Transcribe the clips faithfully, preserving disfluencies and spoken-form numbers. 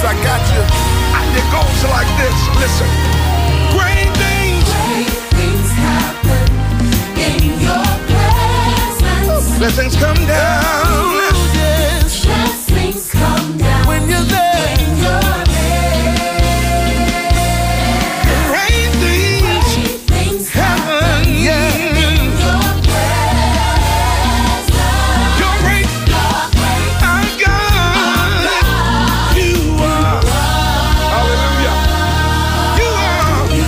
Yes, I got you. And it goes like this. Listen. Great things. Great things happen in your presence. Blessings come down. Yes. Blessings come down when you're there. When you're there. Great things. Great things happen yeah. in your presence. You're great. You're great. Our God. Our God. You are. Hallelujah. You are. You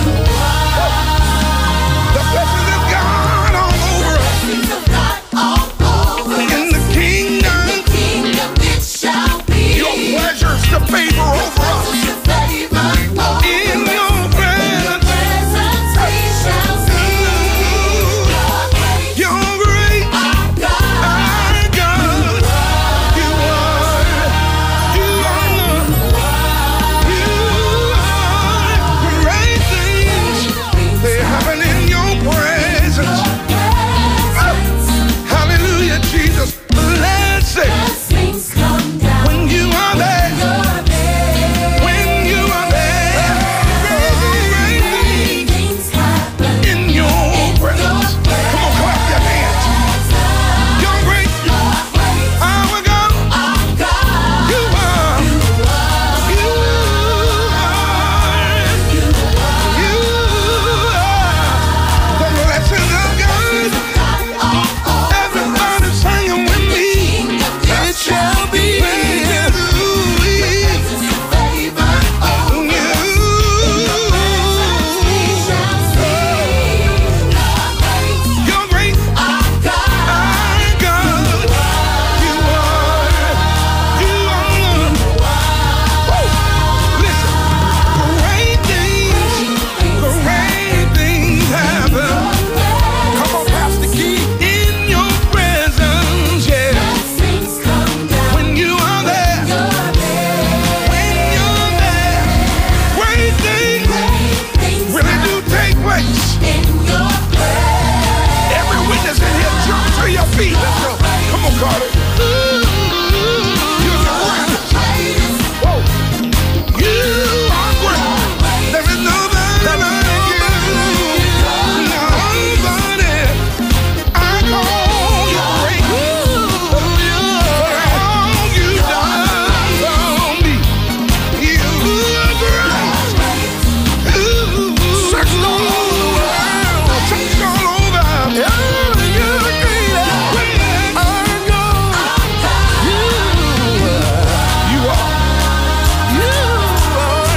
are. The blessings of God all over us. Blessings of God all over us. In the kingdom. In the kingdom it shall be. Your pleasures to favor over us. Your favor over In us. your presence. Presence we shall see. You're great. You're great. Our God. Our God. You are. You are. You are. Great things. They happen in your presence. Hallelujah, Jesus. Blessed. Blessings come down When you are there. you're there. When you are there. Great Great things happen things in your presence. Come on, clap your hands. You're great. You're great. Our God. Our God. You are. You are. You are. The blessings of God. Everybody singing with me. It shall be. You're great. Our God. You are. You are. Woo. Listen. Great things. Great things happen. Come on, Pastor Key. In your presence, yeah. When you are there. When you're there. Great things really do take place. Every witness in here, jump to your feet. Let's go. Come on, Carter. You're the greatest. Whoa. You are great. There is nobody like you. Nobody. I call you great. For all you've done for me. You are great. Search all over the world. Search all over. You're great. Our God. You are. You are.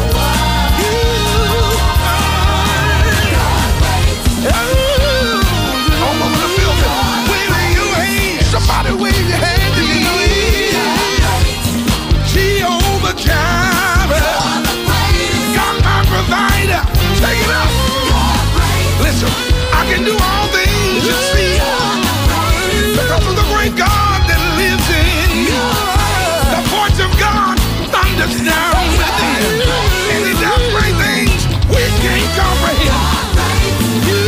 All over the building. Wave your hand. Somebody wave your hand to me. Jehovah Jireh. God my provider. Take it up. Listen, I can do all things you see. Because of the great God that lives in you. The voice of God thunders down within. And he does great things we can't comprehend. You,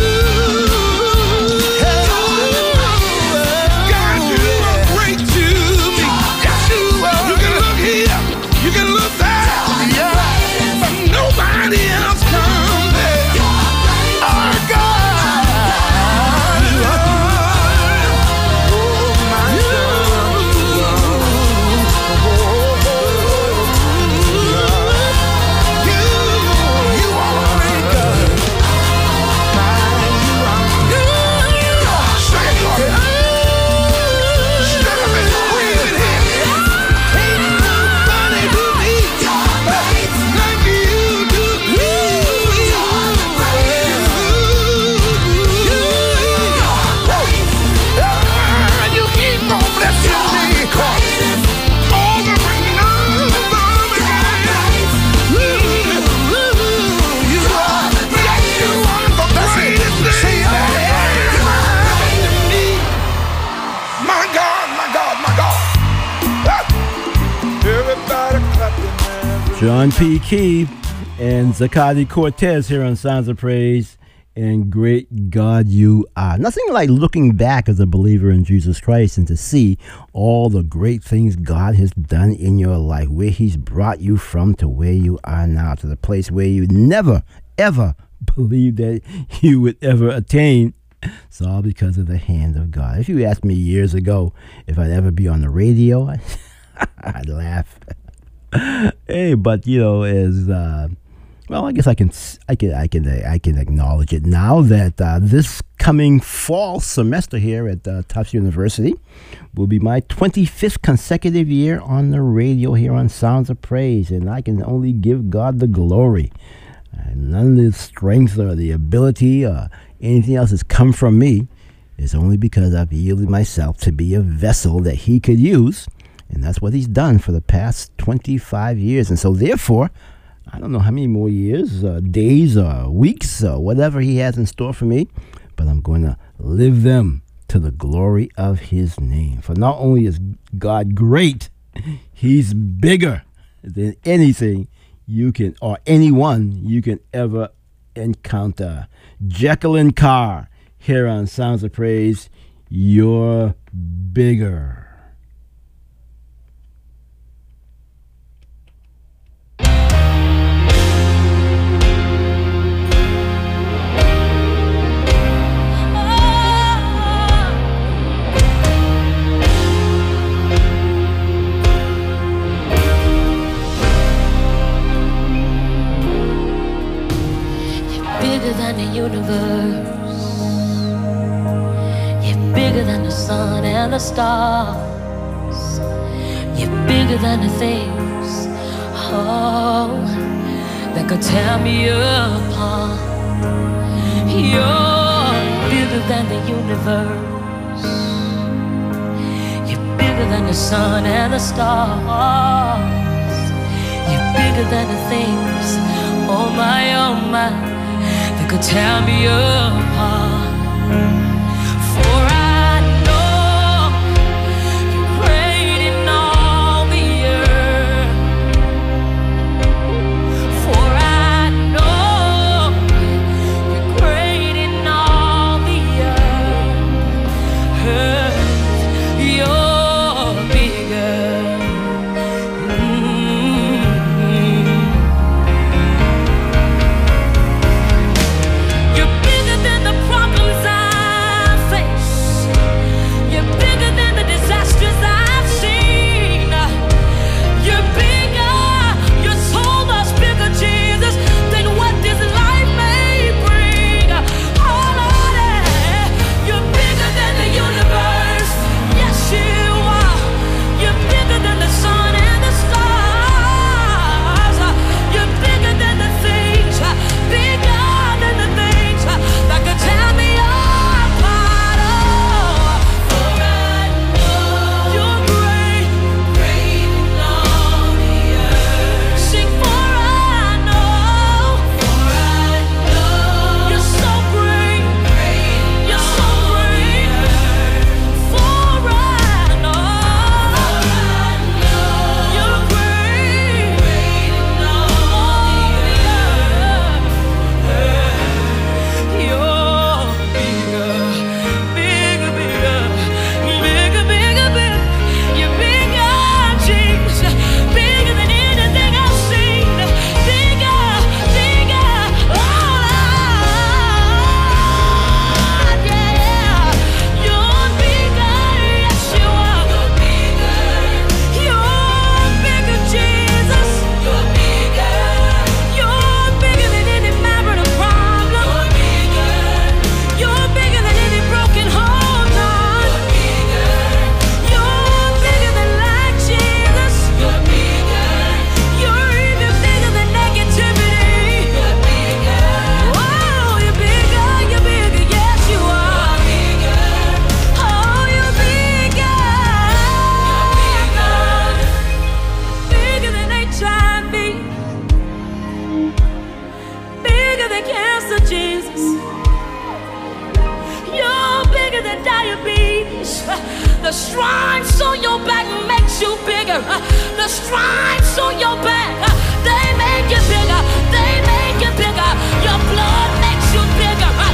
God, you are great to me. Yes, you are. You can look here, you can look there, but nobody else comes there. Our God, you are. Oh my God, you, you are great God. Say it, Lord. Stand up and breathe in here. Ain't nobody do me like you do me. You keep on blessing me. Over and over again. You are, yes, you are the greatest thing that ever happened to me. My God, my God, my God. Ah. Everybody clapping hands. John P. Key and Zacchaeus Cortez here on Sounds of Praise and great God you are. Nothing like looking back as a believer in Jesus Christ and to see all the great things God has done in your life, where he's brought you from to where you are now, to the place where you never, ever believed that you would ever attain. It's all because of the hand of God. If you asked me years ago if I'd ever be on the radio, I'd laugh. Hey, but you know, as uh, well, I guess I can, I can, I can, I can acknowledge it now that uh, this coming fall semester here at uh, Tufts University will be my twenty-fifth consecutive year on the radio here on Sounds of Praise, and I can only give God the glory. And none of the strength or the ability or anything else has come from me. It's only because I've yielded myself to be a vessel that he could use, and that's what he's done for the past twenty-five years. And so therefore, I don't know how many more years, uh, days, or weeks, or whatever he has in store for me, but I'm going to live them to the glory of his name. For not only is God great, he's bigger than anything you can, or anyone you can ever encounter. Jacqueline Carr here on Sounds of Praise. You're bigger. Bigger than the universe. You're bigger than the sun and the stars. You're bigger than the things, oh, that could tear me apart. You're bigger than the universe. You're bigger than the sun and the stars. You're bigger than the things, oh my, oh my, that could tear me apart. For I know you're great in all the earth. For I know you're great in all the earth. You're bigger. Mm-hmm. You're bigger than the problems I face. You're bigger than the disasters I've seen. You're bigger. You're so much bigger, Jesus, than what this life may bring. Oh Lord, you're bigger than the universe. Yes, you are. You're bigger than the sun and the stars. You're bigger than the things, bigger than the things that could tear me apart. Oh, for I know you're great, great in all the earth. Sing, for I know, for I know you're so great, great, you're so great. For I know, you're great, great in all the earth. You're bigger, bigger, bigger, bigger, bigger, bigger. You're bigger, Jesus, bigger than anything I've seen. Bigger, bigger, oh Lord, yeah. You're bigger, yes you are. You're bigger, Jesus. You're bigger. You're bigger than any marital problem. You're bigger than any broken home, God. You're bigger than life, Jesus. You're even bigger than negativity. Oh, you're bigger, you're bigger, yes you are. Oh, you're bigger. Bigger than H I V. Bigger than cancer, Jesus. You're bigger than diabetes. The stripes on your back makes you bigger. The stripes on your back, they make you bigger. They make you bigger. Your blood makes you bigger.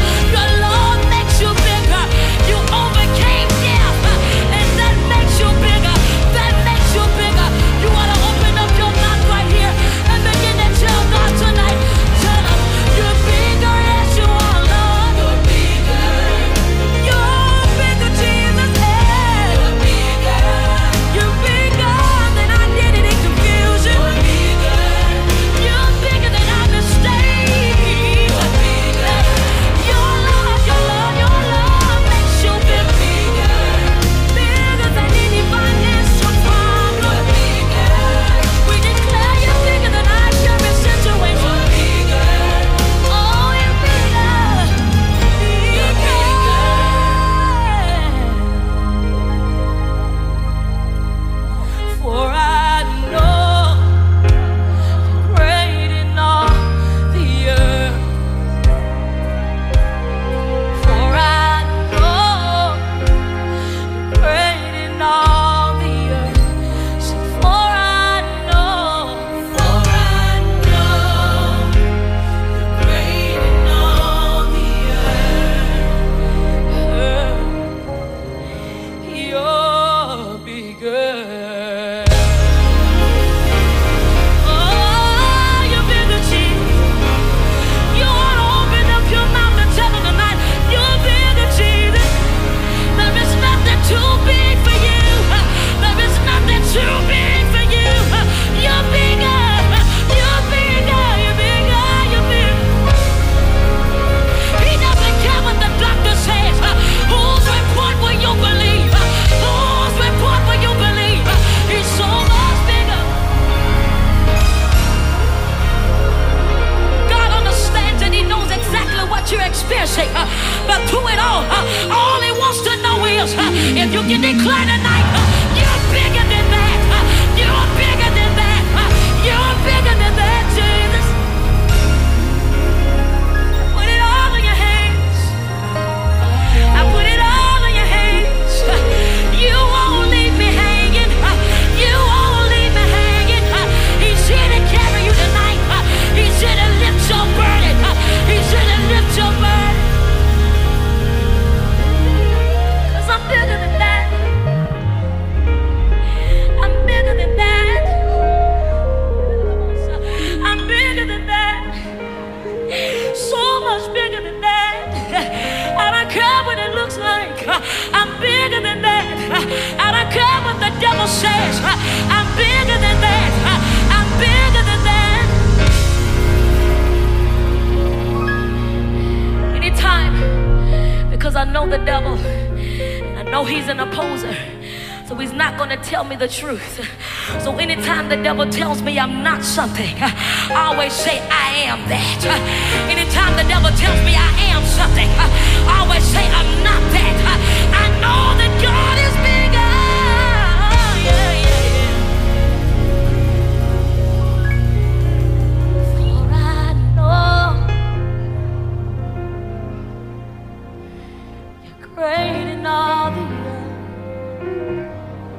he's an opposer, so he's not going to tell me the truth. So anytime the devil tells me I'm not something, I always say I am that. Anytime the devil tells me I am something, I always say I'm not that. I know that God is bigger. Yeah, yeah, yeah. For I know you're great in all the earth.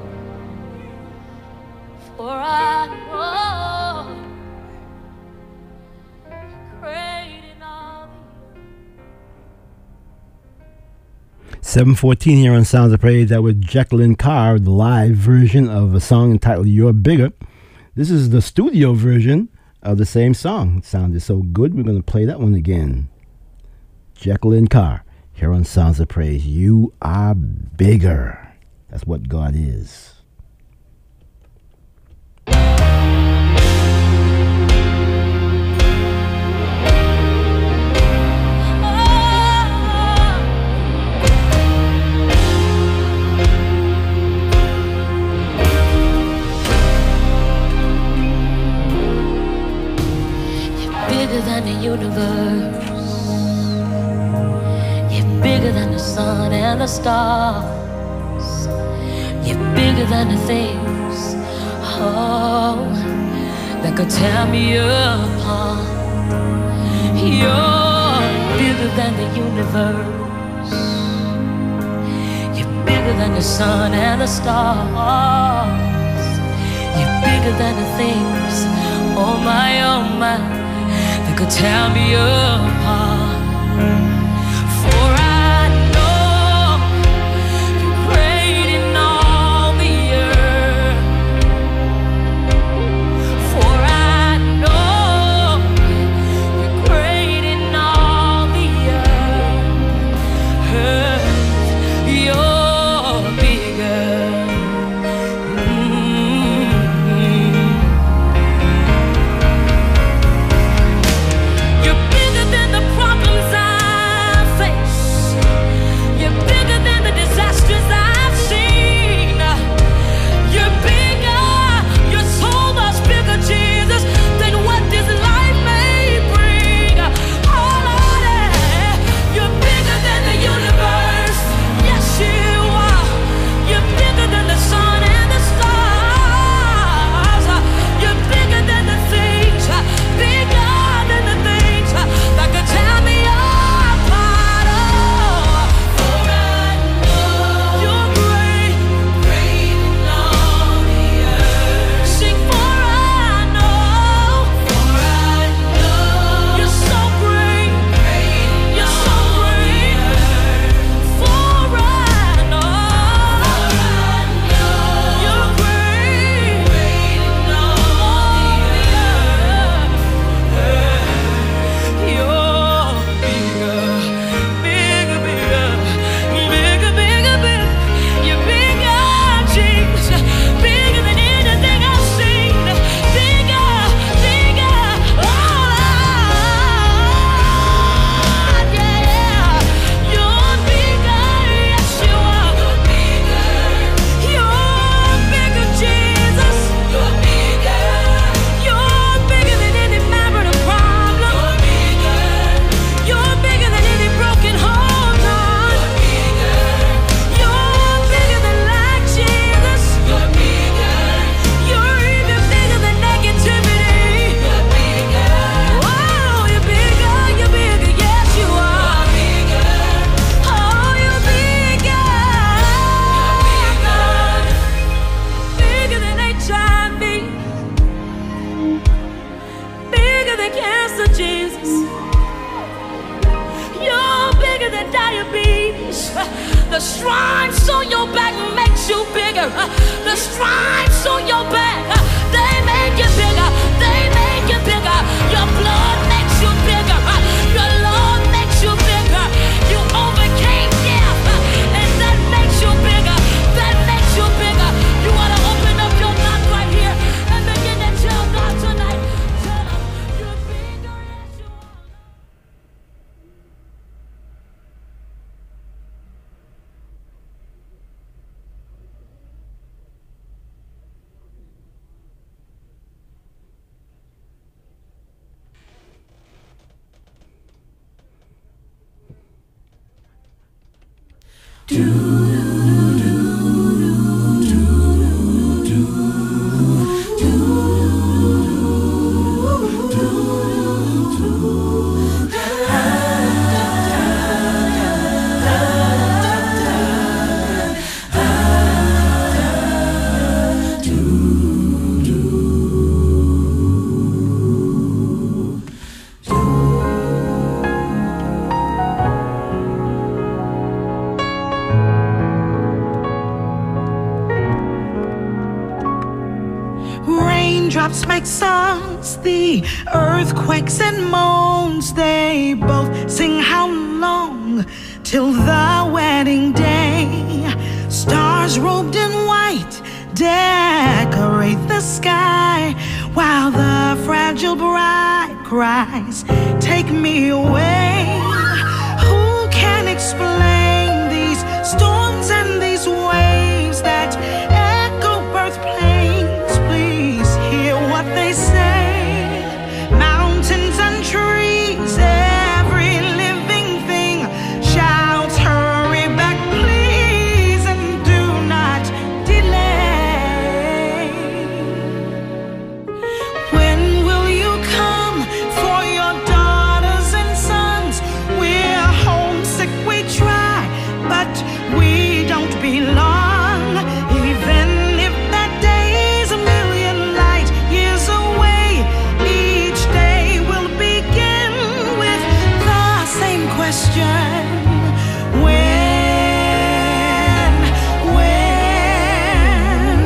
For I know you're great in all the earth. seven fourteen here on Sounds of Praise. That was Jacqueline Carr, the live version of a song entitled You're Bigger. This is the studio version of the same song. It sounded so good, we're going to play that one again. Jacqueline Carr here on Sounds of Praise. You are bigger. That's what God is. Bigger than the universe. You're bigger than the sun and the stars. You're bigger than the things, oh, that could tear me apart. You're bigger than the universe. You're bigger than the sun and the stars. You're bigger than the things, oh my, oh my, could tear me apart. For I know you're great in all the earth. For I know you're great in all the earth. You're bigger. The stripes on your back makes you bigger. The stripes on your back, they make you bigger. They make you bigger. Your blood makes you bigger. Your love makes you bigger. You overcame death, and that makes you bigger. That makes you bigger. You want to open up your mouth right here and begin to tell God tonight. Tell him you're bigger as you are. Raindrops make songs, the earthquakes and moans, they both sing how long till the wedding day. Stars robed in white decorate the sky, while the fragile bride cries, "Take me away." Who can explain these storms and these waves that echo birth plains? Please hear what they say. Mountains and trees, every living thing shouts, "Hurry back, please, and do not delay." When will you come for your daughters and sons? We're homesick, we try, but we don't belong. Even if that day's a million light years away, each day will begin with the same question. When, when,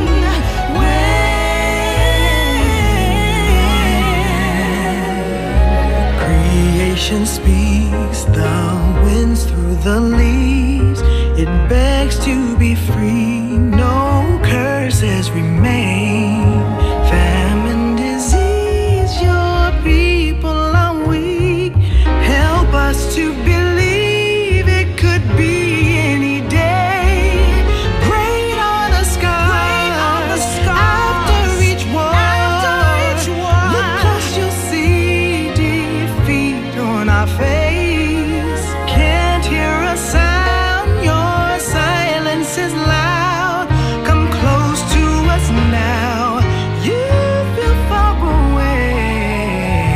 when? Creation speaks, the winds through the leaves. It begs to be free, no curses remain. Famine, disease, your people are weak. Help us to believe it could be any day. Great are the skies, after each war. Look close, you'll see defeat on our face. Can't hear a sound, your silence is loud. Come close to us now, you feel far away.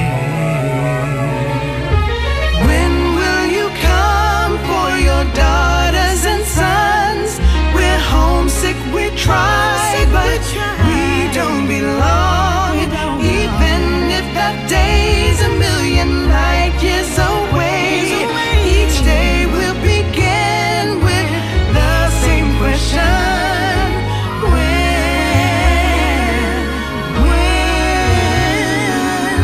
When will you come for your daughters and sons? We're homesick, we try, but we don't belong. Even if that day's a million light years away, each day will begin with the same question. When, when,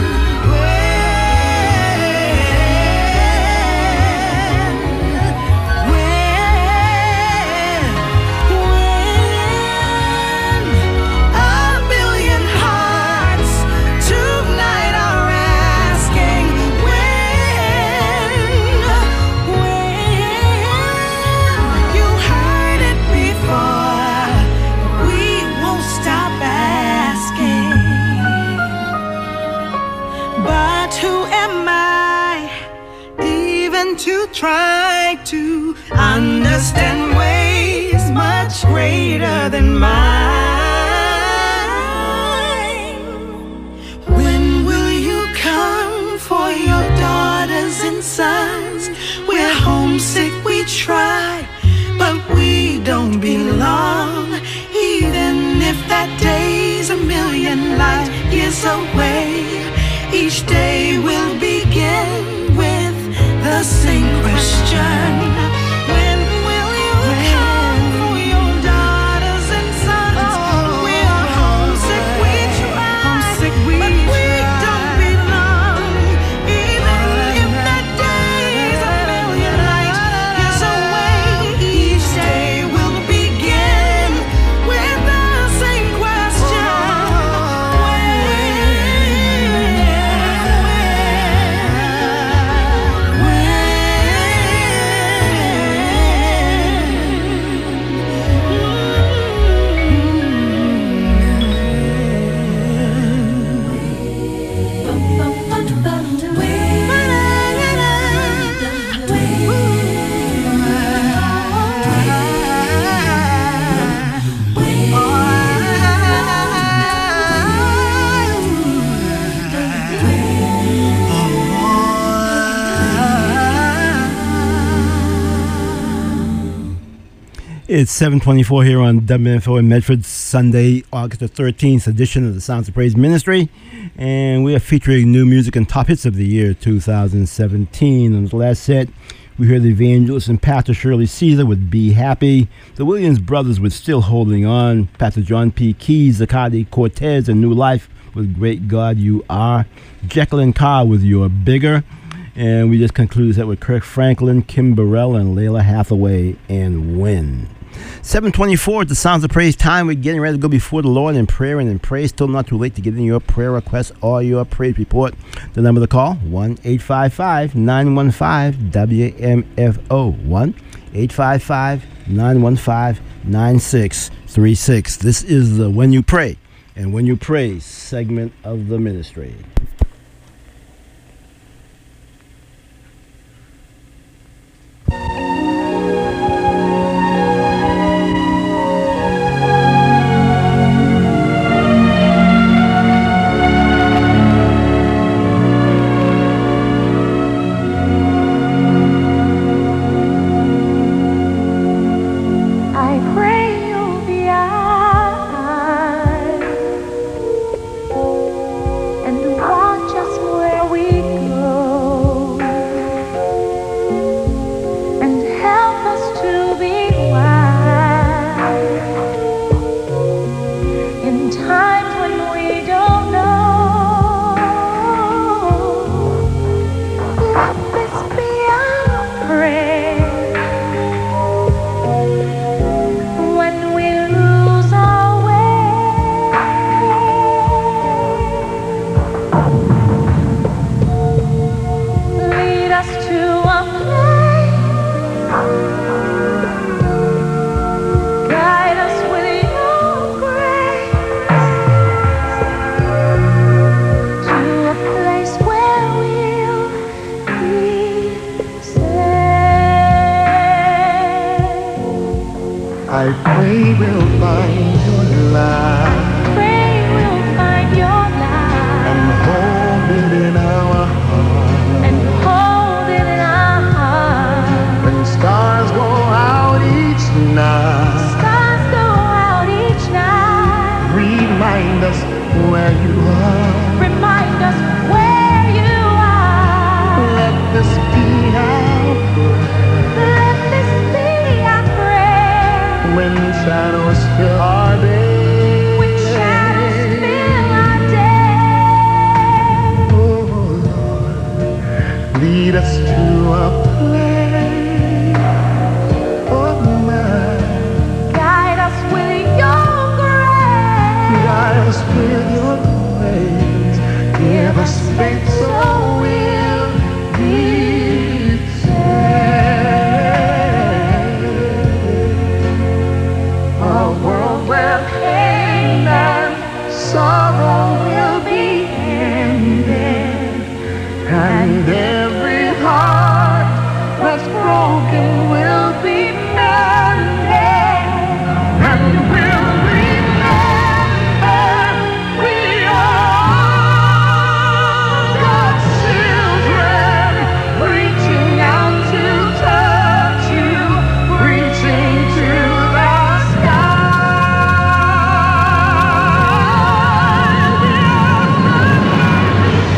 when, when, when? A billion hearts tonight are asking, when, when? You heard it before, we won't stop asking. But who am I even to try to understand ways much greater than mine? When will you come for your daughters and sons? We're homesick, we try, but we don't belong. Even if that day's a million light years away, each day will begin with the same question. When will you come for your daughters and sons? We're homesick, we try, but we don't belong. Even if that day's a million light years away, each day will begin with the same question. When, when, It's seven twenty-four here on W N F O in Medford, Sunday, August the thirteenth edition of the Sounds of Praise Ministry. And we are featuring new music and top hits of the year two thousand seventeen. On the last set, we heard the evangelist and Pastor Shirley Caesar with Be Happy, the Williams Brothers with Still Holding On, Pastor John P. Keys, Zaccardi Cortez and New Life with Great God You Are, Jekyll and Carr with You're Bigger. And we just concluded that with Kirk Franklin, Kim Burrell, and Layla Hathaway and Win. seven twenty-four at the Sounds of Praise time. We're getting ready to go before the Lord in prayer and in praise. Still not too late to get in your prayer request or your praise report. The number to call, one eight five five, nine one five, W M F O. one eight five five, nine one five, nine six three six. This is the When You Pray and When You Pray segment of the ministry.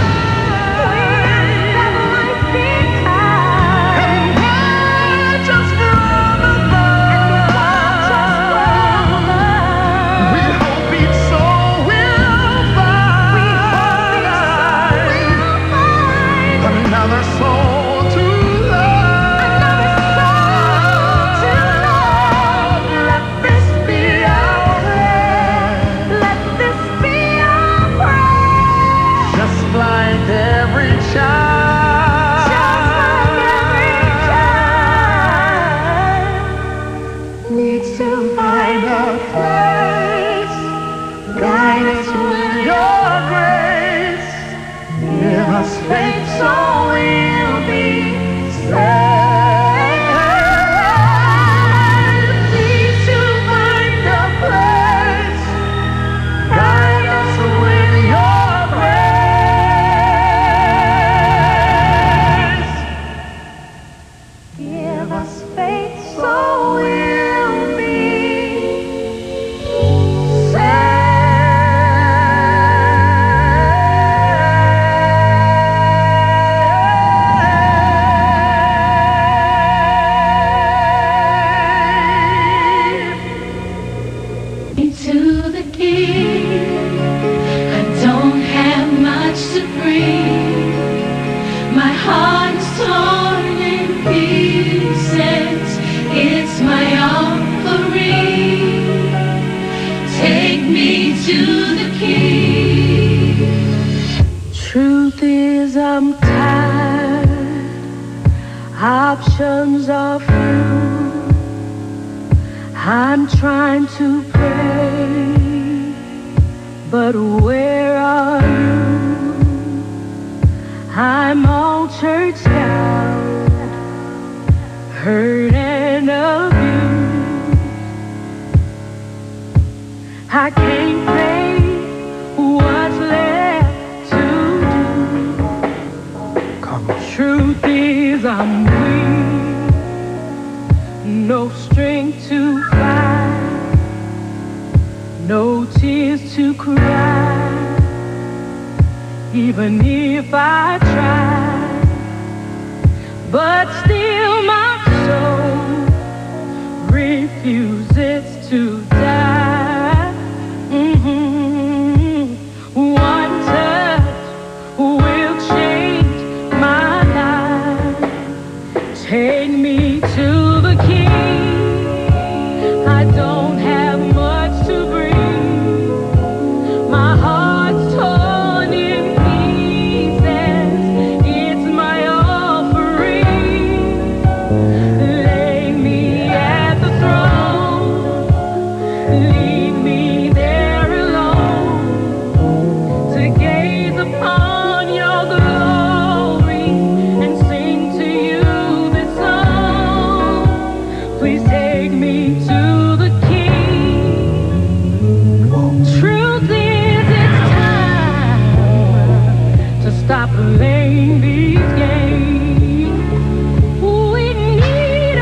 Just free. My heart is torn in pieces. It's my offering. Take me to the King. Truth is, I'm tired. Options are few. I'm trying to pray, but where are you? I'm all churched out, hurt and abused. I can't pay what's left to do. Come on. Truth is, I'm weak, no strength to fight, no tears to cry. Even if I try, but still my soul refuses to die. Mm-hmm. One touch will change my life. Take me to the King. I don't have much to bring. My heart's torn in pieces. It's my offering. Lay me at the throne. Leave me there alone to gaze upon your glory and sing to you this song. Please take me to the King. Truth is, it's time to stop playing these games. We need a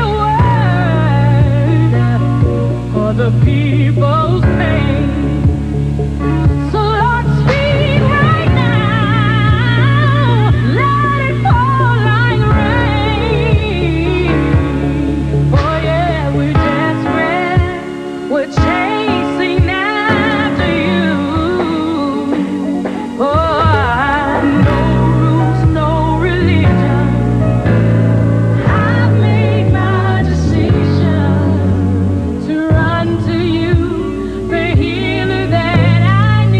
word for the people's pain. So Lord, speak right now. Let it fall like rain. Oh yeah, we're desperate. We're chasing after you. Oh, no rules, no religion. I've made my decision to run to you, the healer that I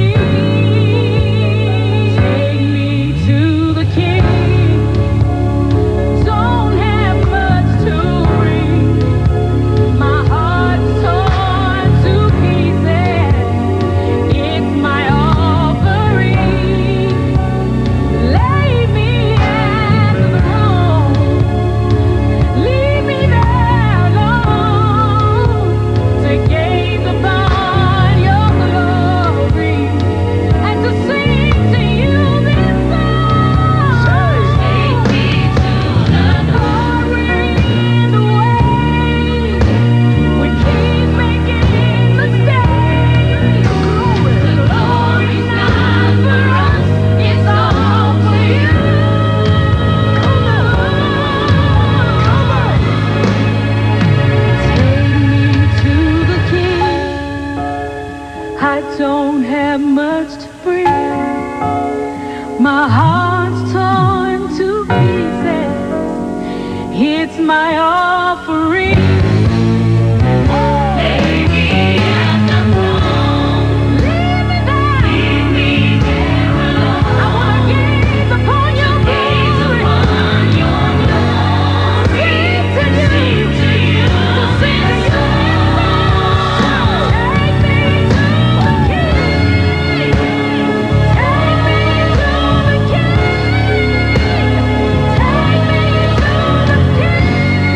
need. Take me to the King. Don't have much to bring. My heart's torn to pieces. It's my offering. Lay me at the throne. Leave me there alone to gaze upon your glory and to sing to you this song. Take me to the glory in the way. We keep making mistakes. The glory's not for us, it's all for you. Take me to the King. I don't have much to bring. My heart's torn to pieces. It's my offering. Lay me at the throne. Leave me there. Leave me there alone. I wanna gaze upon your glory. Sing to you. To sing to you. Take me to the King. Take me to the King. Take me to the King.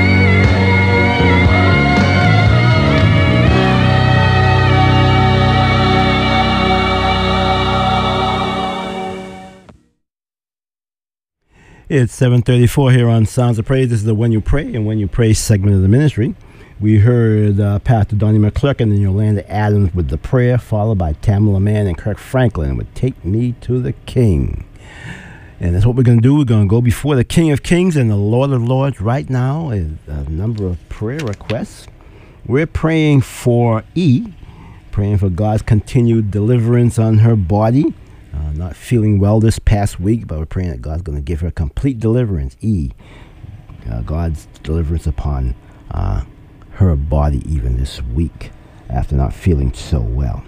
It's seven thirty-four here on Sounds of Praise. This is the When You Pray and When You Pray segment of the ministry. We heard uh, Pastor Donnie McClurkin and Yolanda Adams with the prayer, followed by Tamala Mann and Kirk Franklin with Take Me to the King. And that's what we're going to do. We're going to go before the King of Kings and the Lord of Lords right now. Is a number of prayer requests. We're praying for E, praying for God's continued deliverance on her body. Uh, uh, not feeling well this past week, but we're praying that God's going to give her complete deliverance. E, uh, God's deliverance upon uh, her body even this week after not feeling so well.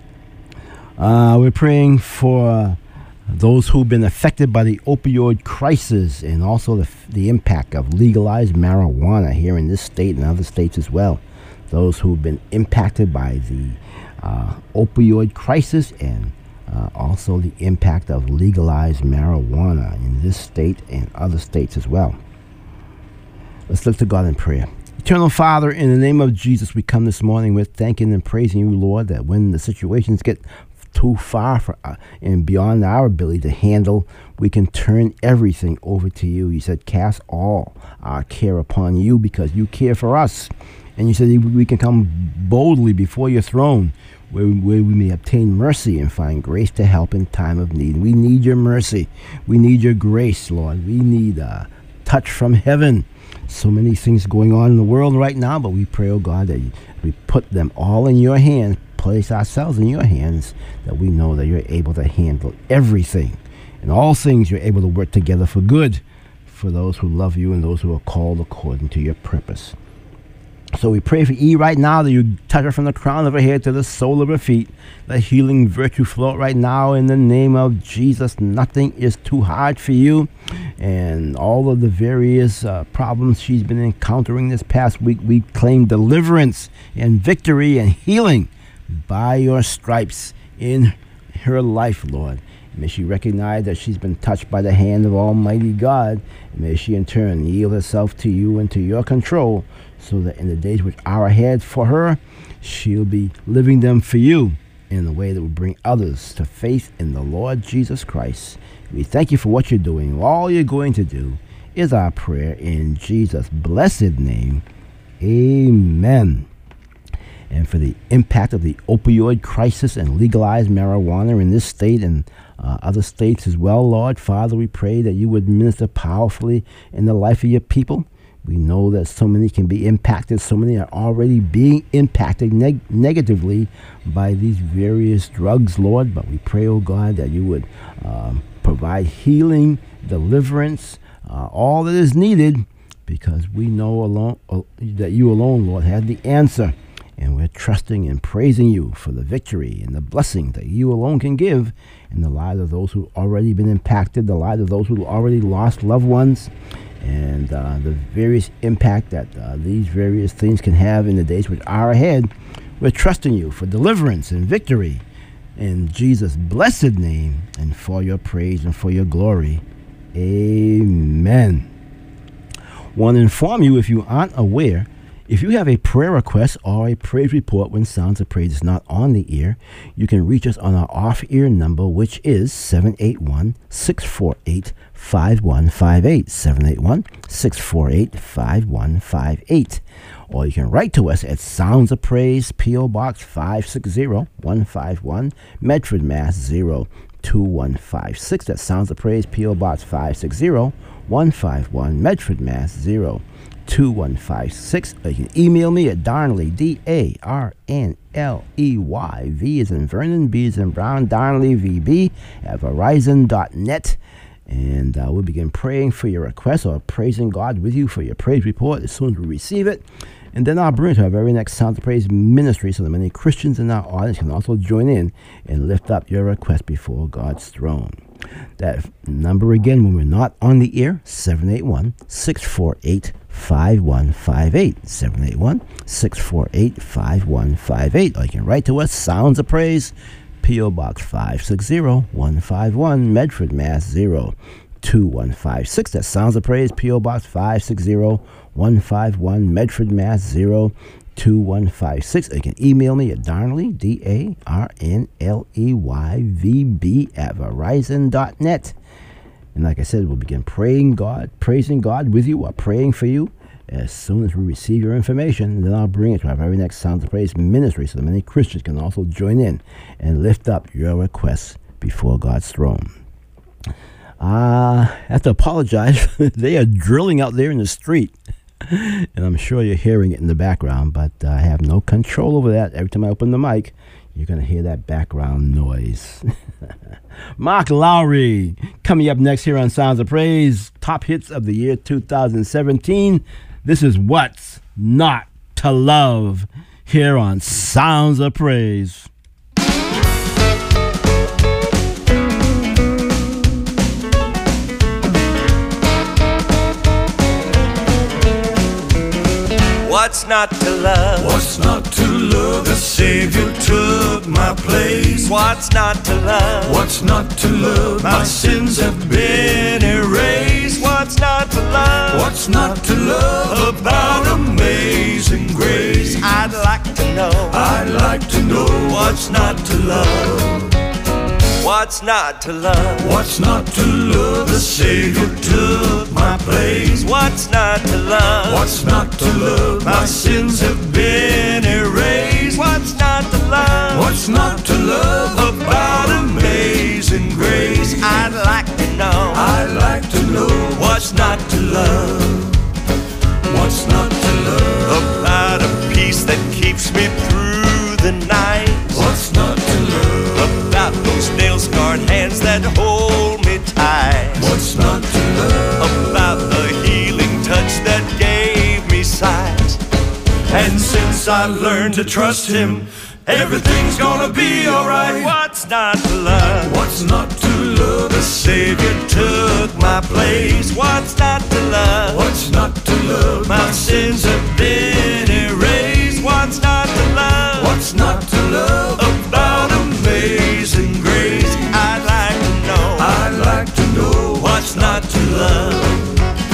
Uh, we're praying for those who've been affected by the opioid crisis and also the, the impact of legalized marijuana here in this state and other states as well. Those who've been impacted by the uh, opioid crisis and uh, also the impact of legalized marijuana in this state and other states as well. Let's look to God in prayer. Eternal Father, in the name of Jesus, we come this morning with thanking and praising you, Lord, that when the situations get too far for, uh, and beyond our ability to handle, we can turn everything over to you. You said, cast all our care upon you because you care for us. And you said we can come boldly before your throne where, where we may obtain mercy and find grace to help in time of need. We need your mercy. We need your grace, Lord. We need a touch from heaven. So many things going on in the world right now, but we pray, oh God, that we put them all in your hands, place ourselves in your hands, that we know that you're able to handle everything. And all things you're able to work together for good for those who love you and those who are called according to your purpose. So we pray for E right now that you touch her from the crown of her head to the sole of her feet. Let healing virtue flow right now in the name of Jesus. Nothing is too hard for you. And all of the various uh, problems she's been encountering this past week, we claim deliverance and victory and healing by your stripes in her life, Lord. May she recognize that she's been touched by the hand of Almighty God. And may she in turn yield herself to you and to your control, so that in the days which are ahead for her, she'll be living them for you in a way that will bring others to faith in the Lord Jesus Christ. We thank you for what you're doing. All you're going to do is our prayer in Jesus' blessed name. Amen. And for the impact of the opioid crisis and legalized marijuana in this state and uh, other states as well, Lord, Father, we pray that you would minister powerfully in the life of your people. We know that so many can be impacted. So many are already being impacted neg- negatively by these various drugs, Lord. But we pray, oh God, that you would um, provide healing, deliverance, uh, all that is needed, because we know alone uh, that you alone, Lord, have the answer. And we're trusting and praising you for the victory and the blessing that you alone can give in the lives of those who've already been impacted, the lives of those who already lost loved ones, and uh, the various impact that uh, these various things can have in the days which are ahead. We're trusting you for deliverance and victory in Jesus' blessed name, and for your praise and for your glory. Amen. Want to inform you, if you aren't aware, if you have a prayer request or a praise report when Sounds of Praise is not on the air, you can reach us on our off-air number, which is seven eight one, six four eight, five one five eight, seven eight one, six four eight, five one five eight. Or you can write to us at Sounds of Praise, P O. Box five six zero, one five one, Medford, Mass. zero two one five six. That's Sounds of Praise, P O. Box five six zero, one five one, Medford, Mass. zero two one five six. Or you can email me at Darnley, D A R N L E Y, V as in Vernon, B as in Brown, Darnley, V B, at Verizon dot net. And uh, we'll begin praying for your request or praising God with you for your praise report as soon as we receive it. And then I'll bring it to our very next Sounds of Praise ministry so that many Christians in our audience can also join in and lift up your request before God's throne. That number again, when we're not on the air, seven eight one, six four eight, five one five eight, seven eight one, six four eight, five one five eight. Or you can write to us, Sounds of Praise, P O. Box five six zero, one five one, Medford, Mass. zero two one five six. That's Sounds of Praise, P O. Box five six zero, one five one, Medford, Mass. zero two one five six. You can email me at Darnley, D A R N L E Y, V B, at Verizon dot net. And like I said, we'll begin praying God, praising God with you, or praying for you as soon as we receive your information. And then I'll bring it to our very next Sounds of Praise ministry so that many Christians can also join in and lift up your requests before God's throne. Uh, I have to apologize. They are drilling out there in the street. And I'm sure you're hearing it in the background, but uh, I have no control over that. Every time I open the mic, you're going to hear that background noise. Mark Lowry coming up next here on Sounds of Praise. Top hits of the year two thousand seventeen. This is What's Not to Love here on Sounds of Praise. What's not to love? What's not to love? The Savior took my place. What's not to love? What's not to love? My sins have been erased. What's not to love? What's not to love about amazing grace? I'd like to know. I'd like to know what's not to love. What's not to love? What's not to love? The Savior took my place. What's not to love? What's not to love? My sins have been erased. What's not to love? What's not to love about amazing grace? I'd like to know. I'd like to know what's not to love. What's not to love about a peace that keeps me through the night? What's not to love about those nail-scarred hands that hold me tight? What's not to love about the healing touch that gave me sight? And since I've learned to trust Him, everything's gonna be alright. What's not to love? What's not to love? The Savior took my place. What's not to love? What's not to love? My sins have been erased. What's not to love? What's not to love about amazing grace? I'd like to know. I'd like to know what's not to love.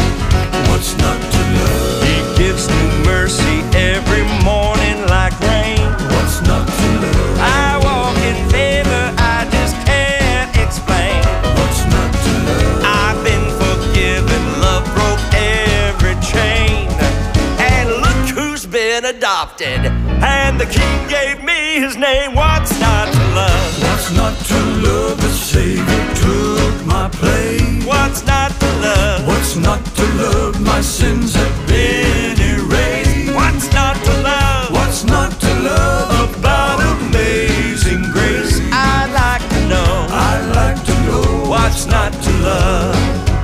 What's not to love? He gives new mercy every morning like rain. What's not to love? I walk in favor, I just can't explain. What's not to love? I've been forgiven, love broke every chain. And look who's been adopted, and the King gave me His name. What's not to love? What's not to love? The Savior took my place. What's not to love? What's not to love? My sins have been erased. What's not to love? What's not to love about amazing grace? I'd like to know. I'd like to know what's not to love.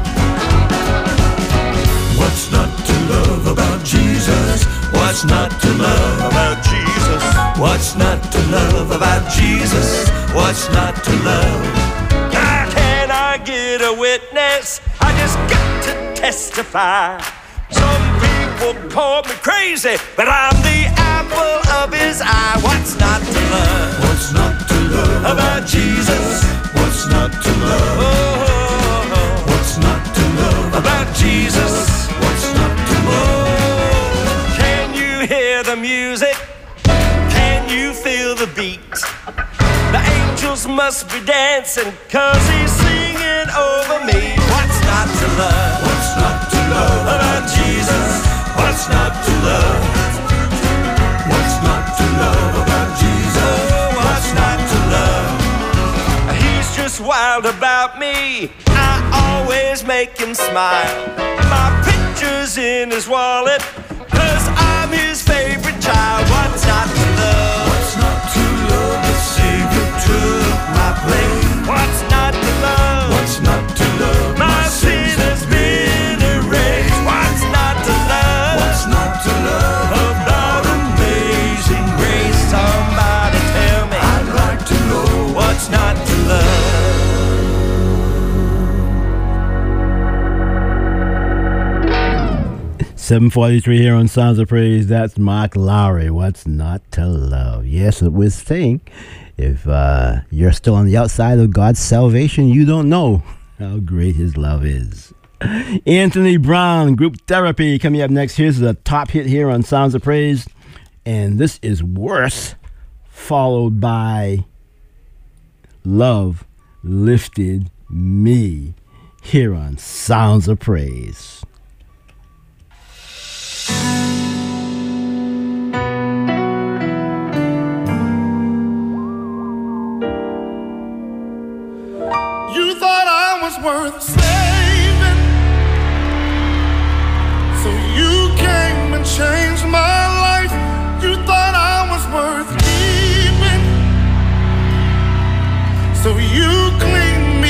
What's not to love about Jesus? What's not to love about Jesus? What's not to love about Jesus? What's not to love? Ah, can I get a witness? I just got to testify. Some people call me crazy, but I'm the apple of His eye. What's not to love? What's not to love about Jesus? What's not to love? Oh, oh, oh. What's not to love about Jesus? What's not to love? Oh, can you hear the music? Can you feel the beat? The angels must be dancing, 'cause He's singing over me. What's not to love? What's not to love about Jesus? What's not to love? What's not to love about Jesus? Oh, what's not to love? He's just wild about me. I always make Him smile. My picture's in His wallet, 'cause I'm His favorite child. What's not to love? What's not to love? The Savior took my place. What's not to love? What's not to love? My sin has been erased. What's not to love? What's not to love about amazing grace? Somebody tell me. I'd like to know what's not to love. seven forty-three here on Sounds of Praise. That's Mark Lowry. What's not to love? Yes, it was saying, if uh, you're still on the outside of God's salvation, you don't know how great His love is. Anthony Brown, Group Therapy, coming up next. Here's the top hit here on Sounds of Praise. And this is Worse, followed by Love Lifted Me here on Sounds of Praise. You thought I was worth saving, so you came and changed my life. You thought I was worth keeping, so you cleaned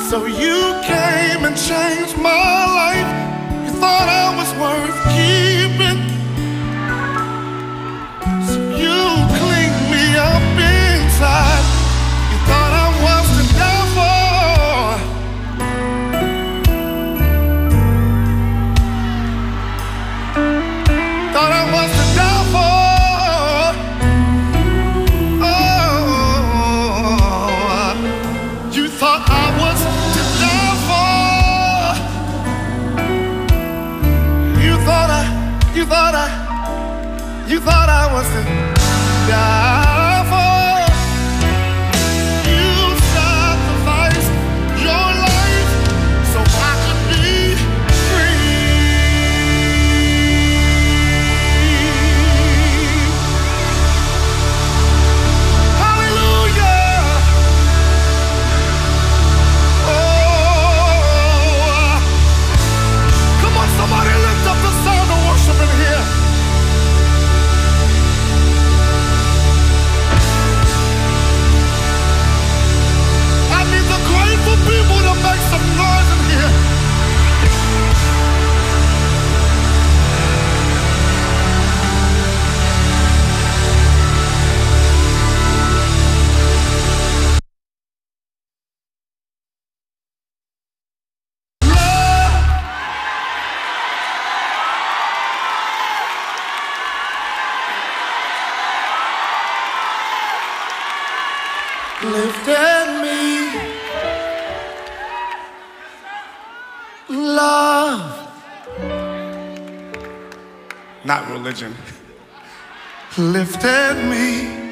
So you came and changed my life. You thought I was worth keeping. So you cleaned me up inside. You thought I was the devil. Thought I was the devil. Thought I was the devil. You thought I, you thought I, you thought I was the devil. You sacrificed your life so I could be free. Hallelujah. Somebody lift up the sound of worship in here. I need the grateful people to make some noise in here. Lifted me, love, not religion, lifted me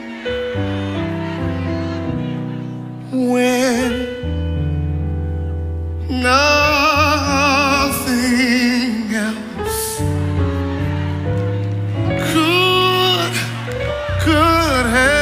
when nothing else could, could help.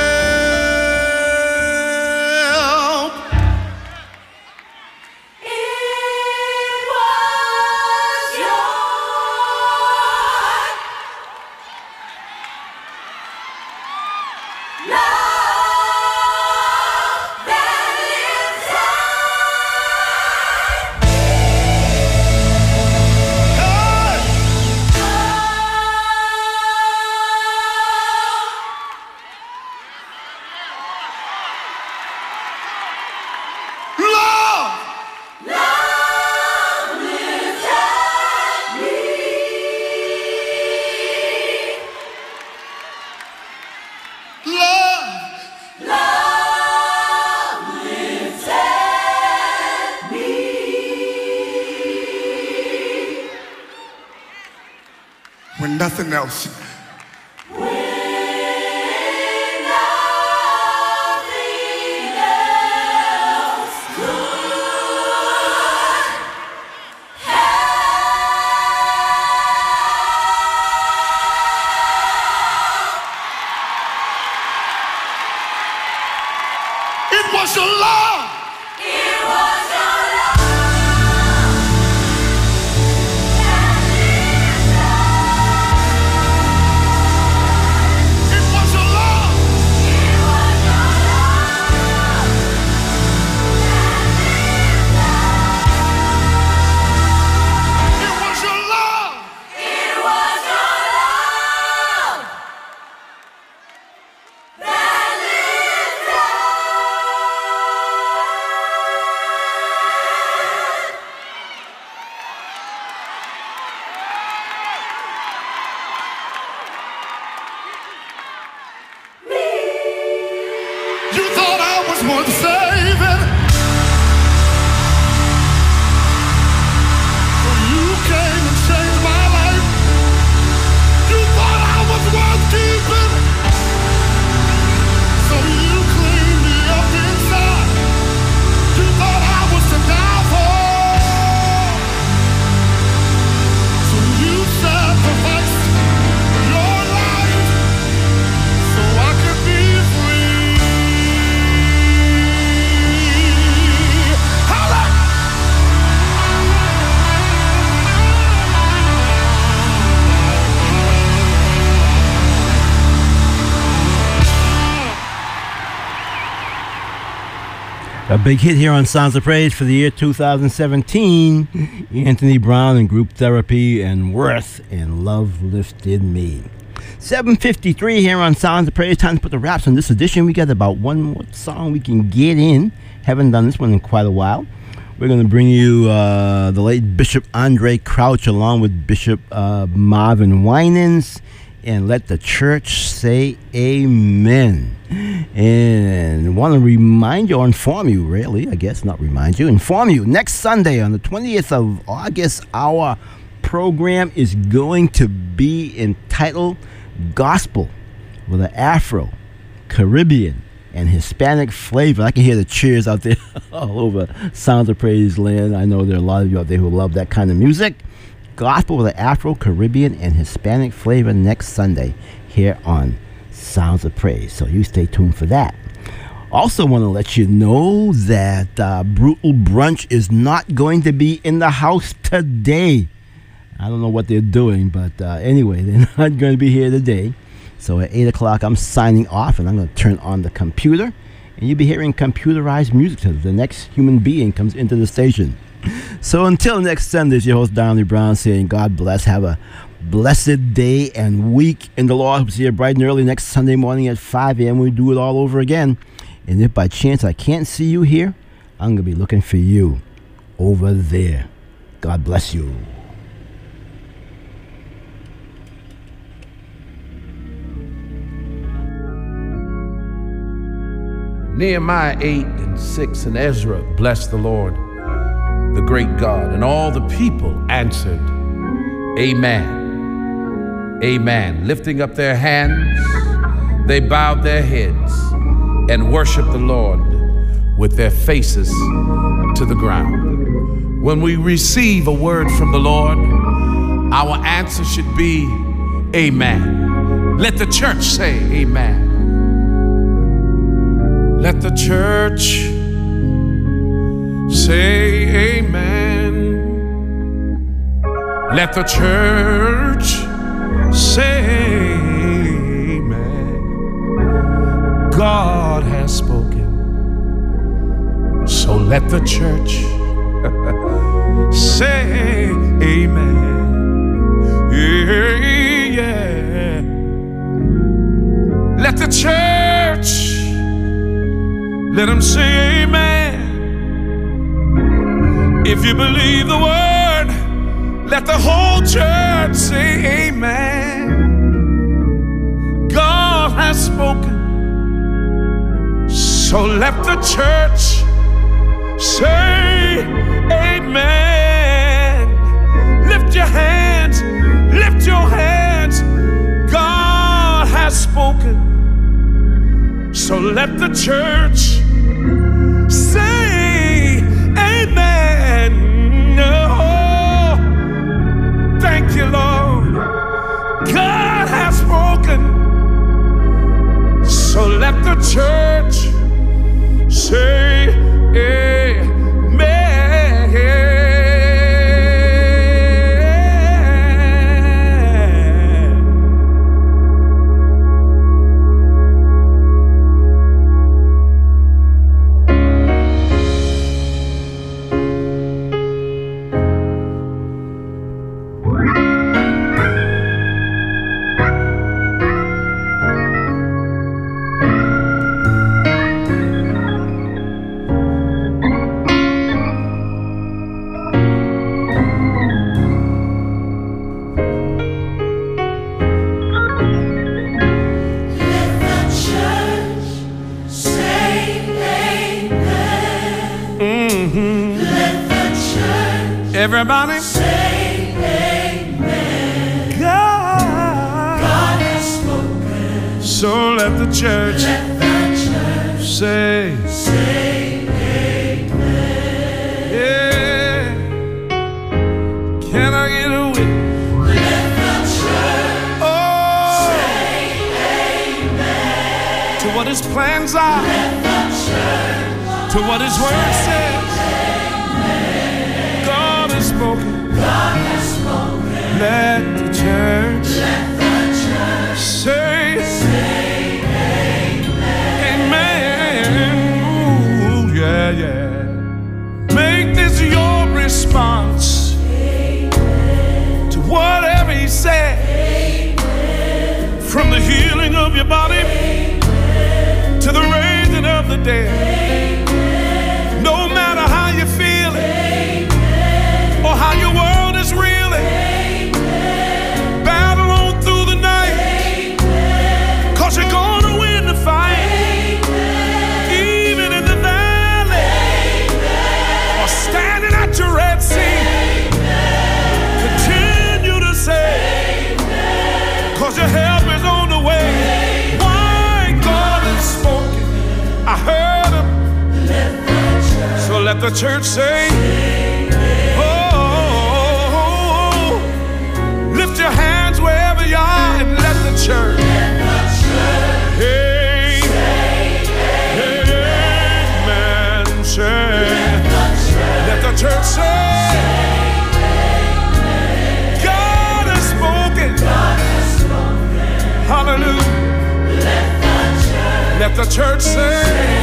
When nothing else. When nothing else could help. It was your love. It was your love. You thought I was worth saving. So you came and changed my life. You thought I was worth keeping. So you cleaned me up inside. You thought I was to die for. So you sacrificed your life. So I could be free. A big hit here on Sounds of Praise for the year two thousand seventeen. Anthony Brown and Group Therapy and Worth and Love Lifted Me. seven fifty-three here on Sounds of Praise. Time to put the wraps on this edition. We got about one more song we can get in. Haven't done this one in quite a while. We're going to bring you uh, the late Bishop Andre Crouch along with Bishop uh, Marvin Winans. And Let the Church Say Amen. And want to remind you, or inform you, really, I guess, not remind you, inform you, next Sunday on the twentieth of August, our program is going to be entitled Gospel with an Afro, Caribbean, and Hispanic flavor. I can hear the cheers out there all over Sounds of Praise land. I know there are a lot of you out there who love that kind of music. Gospel with an Afro, Caribbean, and Hispanic flavor next Sunday here on Sounds of Praise. So you stay tuned for that. Also want to let you know that uh, Brutal Brunch is not going to be in the house today. I don't know what they're doing, but uh, anyway, they're not going to be here today. So at eight o'clock, I'm signing off, and I'm going to turn on the computer, and you'll be hearing computerized music as the next human being comes into the station. So until next Sunday, it's your host, Donnie Brown, saying God bless. Have a blessed day and week in the Lord. We'll see you bright and early next Sunday morning at five a.m. We do it all over again. And if by chance I can't see you here, I'm going to be looking for you over there. God bless you. Nehemiah eight and six and Ezra blessed the Lord, the great God, and all the people answered, Amen, Amen. Lifting up their hands, they bowed their heads and worshiped the Lord with their faces to the ground. When we receive a word from the Lord, our answer should be, Amen. Let the church say, Amen. Let the church say amen. Let the church say amen. God has spoken, so let the church say amen. Yeah, yeah. Let the church, let them say amen. If you believe the word, let the whole church say amen. God has spoken, so let the church say amen. Lift your hands, lift your hands. God has spoken, so let the church say amen. Oh, thank you, Lord. God has spoken, so let the church say amen. Everybody say amen. God, God has spoken, so let the church, let the church say, say amen. Yeah. Can I get a witness? Let the church oh, say amen. To what his plans are, let the church to what his word says. Spoken. God has spoken. Let the church, let the church say, say amen. Amen. Ooh, yeah, yeah. healing of your body, amen, to the raising of the dead. Amen. No matter how you feel it, amen, or how your world is reeling, amen, battle on through the night, amen, cause you're gonna win the fight. Amen. Even in the valley, amen, or standing at your Red Sea, amen, continue to say, amen, cause your help is on the way. Amen. Why God has spoken, I heard him. Let so let the church say, amen. Oh, lift your hands wherever you are and let the church, let the church hey, say, amen. Amen. Say, let the church, let the church say, amen. God has spoken. God has spoken. Hallelujah. Let the church, let the church say,